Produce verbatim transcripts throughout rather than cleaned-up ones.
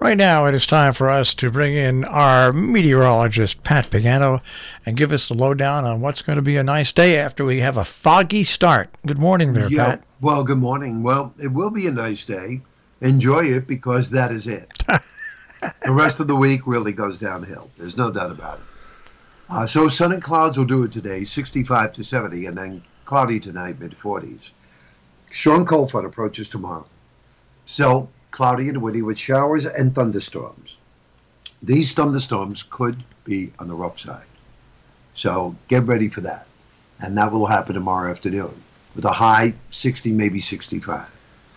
Right now, it is time for us to bring in our meteorologist, Pat Pagano, and give us the lowdown on what's going to be a nice day after we have a foggy start. Good morning there, yeah, Pat. Well, good morning. Well, it will be a nice day. Enjoy it because that is it. The rest of the week really goes downhill. There's no doubt about it. Uh, so sun and clouds will do it today, sixty-five to seventy, and then cloudy tonight, mid forties. Strong cold front approaches tomorrow. So cloudy and windy with showers and thunderstorms. These thunderstorms could be on the rough side. So get ready for that. And that will happen tomorrow afternoon with a high sixty, maybe sixty-five.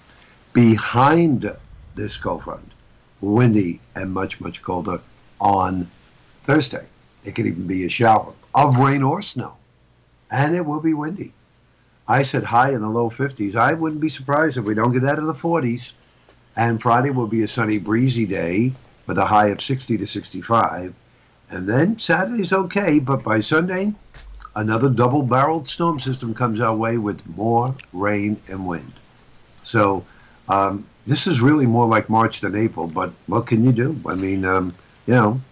Behind this cold front, windy and much, much colder on Thursday. It could even be a shower of rain or snow. And it will be windy. I said high in the low fifties. I wouldn't be surprised if we don't get out of the forties. And Friday will be a sunny, breezy day with a high of sixty to sixty-five. And then Saturday's okay, but by Sunday, another double-barreled storm system comes our way with more rain and wind. So um, this is really more like March than April, but what can you do? I mean, um, you know,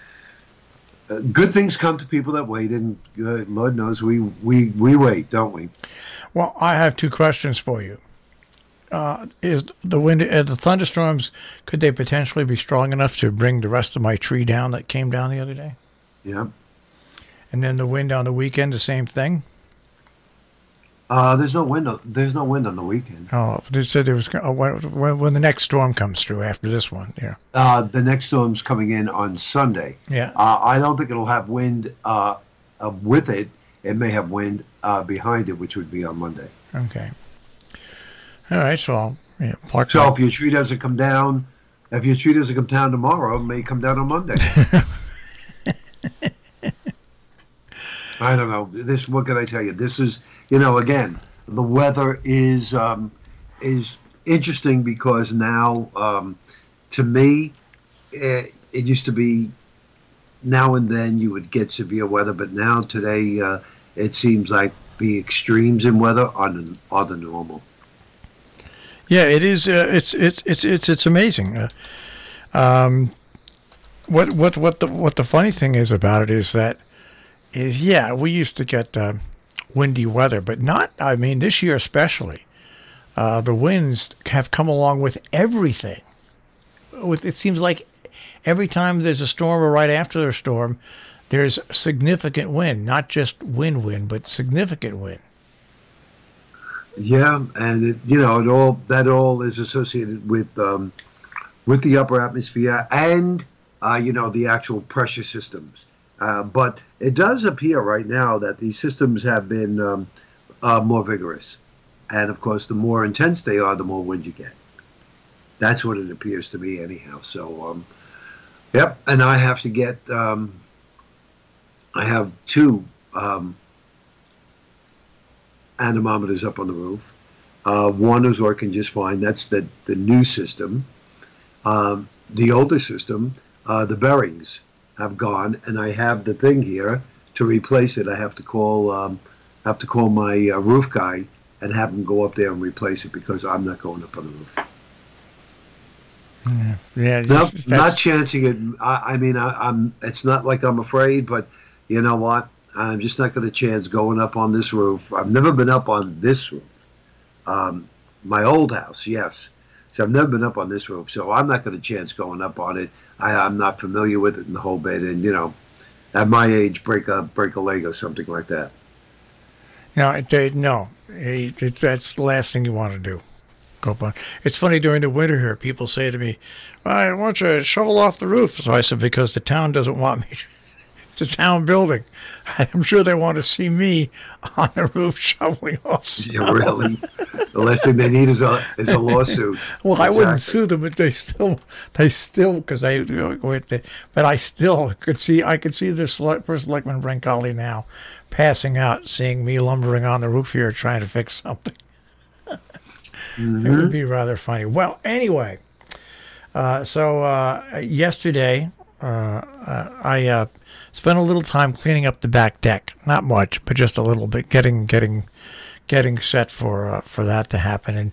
uh, good things come to people that wait, and uh, Lord knows we, we, we wait, don't we? Well, I have two questions for you. Uh, is the wind, uh, the thunderstorms, could they potentially be strong enough to bring the rest of my tree down that came down the other day? Yeah. And then the wind on the weekend, the same thing? Uh, there's no wind. On, there's no wind on the weekend. Oh, they said there was uh, when, when the next storm comes through after this one. Yeah. Uh, the next storm's coming in on Sunday. Yeah. Uh, I don't think it'll have wind uh, uh, with it. It may have wind uh, behind it, which would be on Monday. Okay. All right, so I'll yeah, park. So my... if your tree doesn't come down, if your tree doesn't come down tomorrow, it may come down on Monday. I don't know. This, what can I tell you? This is, you know, again, the weather is um, is interesting because now, um, to me, it, it used to be now and then you would get severe weather, but now today uh, it seems like the extremes in weather are, are the normal. Yeah, it is. Uh, it's it's it's it's it's amazing. Uh, um, what what what the what the funny thing is about it is that is yeah, we used to get uh, windy weather, but not. I mean, this year especially, uh, the winds have come along with everything. With it seems like every time there's a storm or right after a storm, there's significant wind, not just wind wind, but significant wind. Yeah, and it, you know, it all that all is associated with um, with the upper atmosphere and uh, you know, the actual pressure systems. Uh, but it does appear right now that these systems have been um, uh, more vigorous, and of course, the more intense they are, the more wind you get. That's what it appears to me, anyhow. So, um, yep. And I have to get. Um, I have two. Um, anemometers up on the roof. Uh, one is working just fine. That's the, the new system. Um, the older system, uh, the bearings have gone, and I have the thing here to replace it. I have to call um, have to call my uh, roof guy and have him go up there and replace it because I'm not going up on the roof. Yeah, yeah. No, not chancing it. I, I mean, I, I'm. It's not like I'm afraid, but you know what? I'm just not going to chance going up on this roof. I've never been up on this roof. Um, my old house, yes. So I've never been up on this roof. So I'm not going to chance going up on it. I, I'm not familiar with it in the whole bit. And, you know, at my age, break a break a leg or something like that. No, it, no. It's, that's the last thing you want to do. Go up on. It's funny, during the winter here, people say to me, I want you to shovel off the roof. So I said, because the town doesn't want me to. It's a town building. I'm sure they want to see me on the roof shoveling off snow. Yeah, really? The last thing they need is a is a lawsuit. Well, exactly. I wouldn't sue them, but they still, they still, because they, you know, but I still could see, I could see the select, first selectman Brancali now passing out, seeing me lumbering on the roof here trying to fix something. Mm-hmm. It would be rather funny. Well, anyway, uh, so uh, yesterday uh, uh, I. Uh, Spent a little time cleaning up the back deck. Not much, but just a little bit, getting getting getting set for uh, for that to happen. And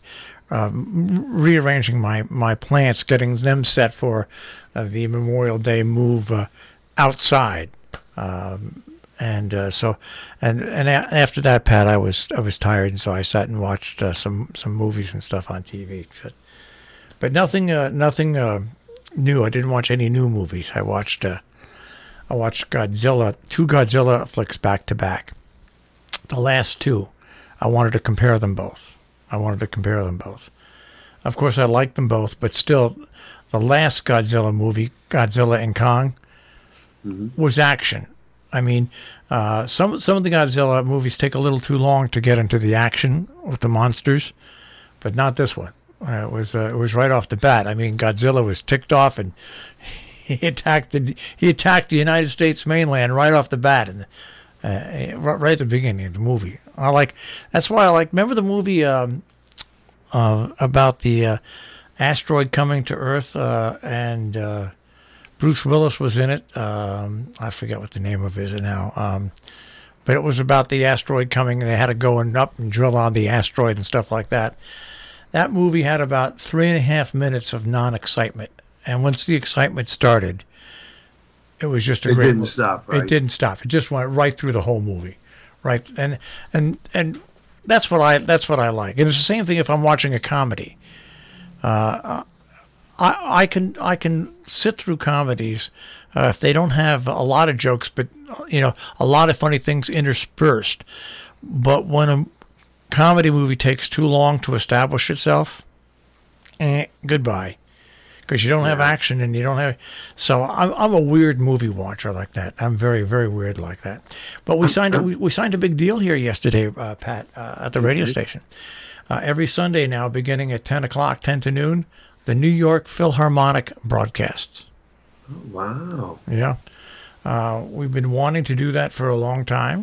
um, rearranging my, my plants, getting them set for uh, the Memorial Day move uh, outside. Um, and uh, so, and and a- after that, Pat, I was I was tired, and so I sat and watched uh, some some movies and stuff on T V. But, but nothing uh, nothing uh, new. I didn't watch any new movies. I watched uh, I watched Godzilla, two Godzilla flicks back to back. The last two, I wanted to compare them both. I wanted to compare them both. Of course, I liked them both, but still, the last Godzilla movie, Godzilla and Kong, mm-hmm. was action. I mean, uh, some some of the Godzilla movies take a little too long to get into the action with the monsters, but not this one. Uh, it was uh, it was right off the bat. I mean, Godzilla was ticked off, and he attacked the he attacked the United States mainland right off the bat, and uh, right at the beginning of the movie. I like that's why I like. Remember the movie um, uh, about the uh, asteroid coming to Earth, uh, and uh, Bruce Willis was in it. Um, I forget what the name of it is now. Um, but it was about the asteroid coming, and they had to go and up and drill on the asteroid and stuff like that. That movie had about three and a half minutes of non-excitement, and once the excitement started, it was just a it great. It didn't movie. stop. Right? It didn't stop. It just went right through the whole movie. Right, and and and that's what I that's what I like. And it's the same thing if I'm watching a comedy. Uh, I I can I can sit through comedies uh, if they don't have a lot of jokes, but you know a lot of funny things interspersed. But when a comedy movie takes too long to establish itself, eh, goodbye. Because you don't have action and you don't have, so I'm I'm a weird movie watcher like that. I'm very very weird like that. But we signed a, we, we signed a big deal here yesterday, uh, Pat, uh, at the radio station. Uh, every Sunday now, beginning at ten o'clock, ten to noon, the New York Philharmonic broadcasts. Oh, wow. Yeah, uh, we've been wanting to do that for a long time,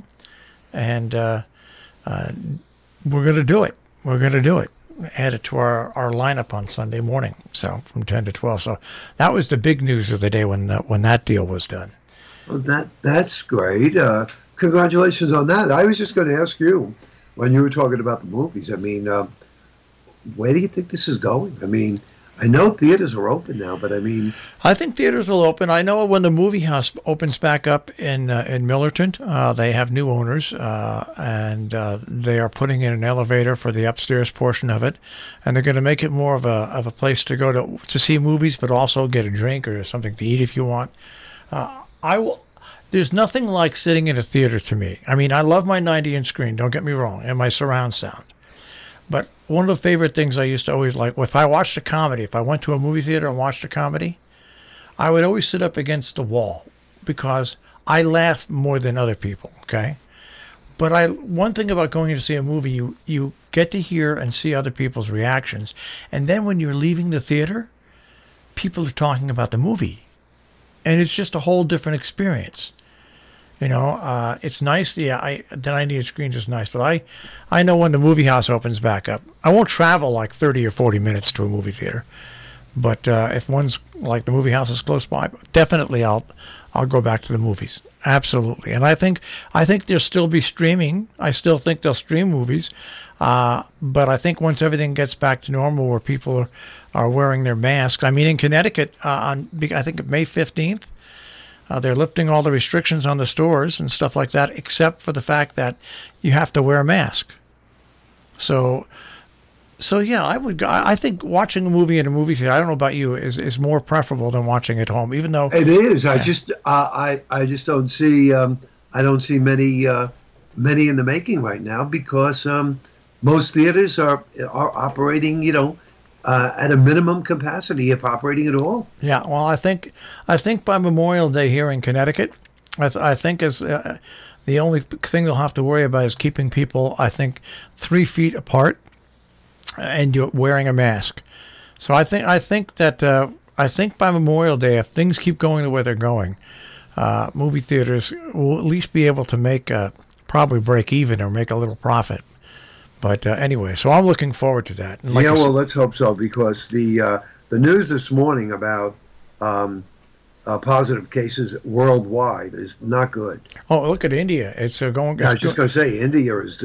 and uh, uh, we're going to do it. We're going to do it. Add it to our, our lineup on Sunday morning, so from ten to twelve. So that was the big news of the day when the, when that deal was done. Well, that that's great. Uh, congratulations on that. I was just going to ask you, when you were talking about the movies, I mean, uh, where do you think this is going? I mean, I know theaters are open now, but I mean... I think theaters will open. I know when the movie house opens back up in uh, in Millerton, uh, they have new owners, uh, and uh, they are putting in an elevator for the upstairs portion of it, and they're going to make it more of a of a place to go to to see movies, but also get a drink or something to eat if you want. Uh, I will. There's nothing like sitting in a theater to me. I mean, I love my ninety-inch screen, don't get me wrong, and my surround sound. But one of the favorite things I used to always like, if I watched a comedy, if I went to a movie theater and watched a comedy, I would always sit up against the wall because I laugh more than other people, okay? But I one thing about going to see a movie, you, you get to hear and see other people's reactions. And then when you're leaving the theater, people are talking about the movie. And it's just a whole different experience. You know, uh, it's nice. Yeah, I, the ninety-inch screen is nice, but I, I know when the movie house opens back up, I won't travel like thirty or forty minutes to a movie theater. But uh, if one's like the movie house is close by, definitely I'll, I'll go back to the movies. Absolutely, and I think I think there'll still be streaming. I still think they'll stream movies, uh, but I think once everything gets back to normal, where people are, are wearing their masks. I mean, in Connecticut, uh, on I think May fifteenth. Uh, they're lifting all the restrictions on the stores and stuff like that, except for the fact that you have to wear a mask. So, so yeah, I would. I think watching a movie in a movie theater, I don't know about you, is, is more preferable than watching at home. Even though it is, I just uh, I I just don't see um, I don't see many uh, many in the making right now because um, most theaters are are operating, you know. Uh, at a minimum capacity, if operating at all. Yeah, well, I think I think by Memorial Day here in Connecticut, I, th- I think is uh, the only thing they'll have to worry about is keeping people, I think, three feet apart, and you're wearing a mask. So I think I think that uh, I think by Memorial Day, if things keep going the way they're going, uh, movie theaters will at least be able to make uh, probably break even or make a little profit. But uh, anyway, so I'm looking forward to that. And like yeah, well, let's hope so, because the uh, the news this morning about um, uh, positive cases worldwide is not good. Oh, look at India. It's uh, going. Yeah, I was just going to say, India is uh,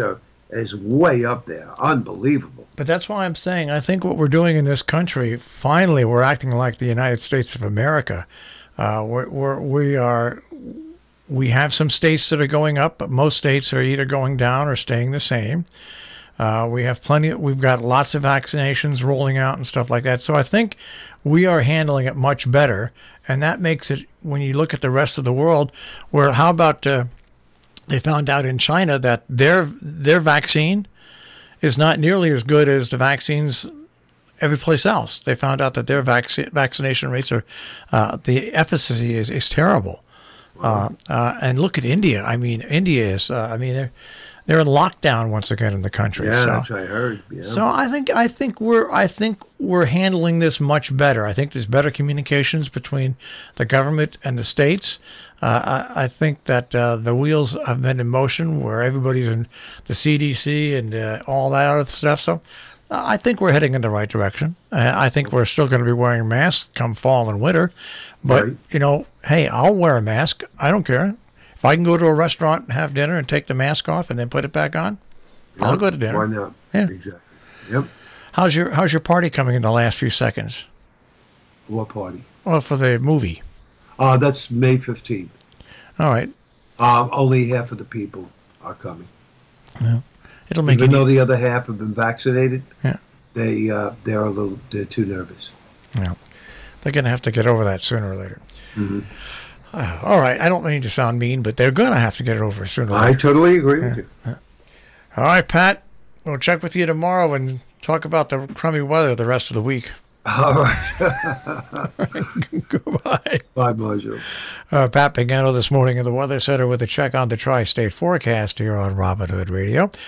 is way up there. Unbelievable. But that's why I'm saying I think what we're doing in this country, finally, we're acting like the United States of America. Uh, we're, we're, we are, we have some states that are going up, but most states are either going down or staying the same. Uh, we have plenty. We've got lots of vaccinations rolling out and stuff like that. So I think we are handling it much better, and that makes it. When you look at the rest of the world, where how about uh, they found out in China that their their vaccine is not nearly as good as the vaccines every place else. They found out that their vac- vaccination rates are uh, the efficacy is is terrible. Wow. Uh, uh, and look at India. I mean, India is. Uh, I mean. They're, They're in lockdown once again in the country. Yeah, so, that's what I heard. Yeah. So I think I think we're I think we're handling this much better. I think there's better communications between the government and the states. Uh, I, I think that uh, the wheels have been in motion where everybody's in the C D C and uh, all that other stuff. So uh, I think we're heading in the right direction. Uh, I think we're still going to be wearing masks come fall and winter. But Right. you know, hey, I'll wear a mask. I don't care. If I can go to a restaurant and have dinner and take the mask off and then put it back on, Yep. I'll go to dinner. Why not? Yeah. Exactly. Yep. How's your How's your party coming in the last few seconds? What party? Well, for the movie. Uh, that's May fifteenth. All right. Um, only half of the people are coming. It'll make Even it. though the other half have been vaccinated, Yeah. they uh, they're a little they're too nervous. Yeah. They're going to have to get over that sooner or later. Mm-hmm. Uh, all right. I don't mean to sound mean, but they're going to have to get it over sooner or I later. totally agree with you. All right, Pat. We'll check with you tomorrow and talk about the crummy weather the rest of the week. All right. Goodbye. Bye, Marshall. Uh, Pat Pagano this morning in the Weather Center with a check on the tri-state forecast here on Robin Hood Radio.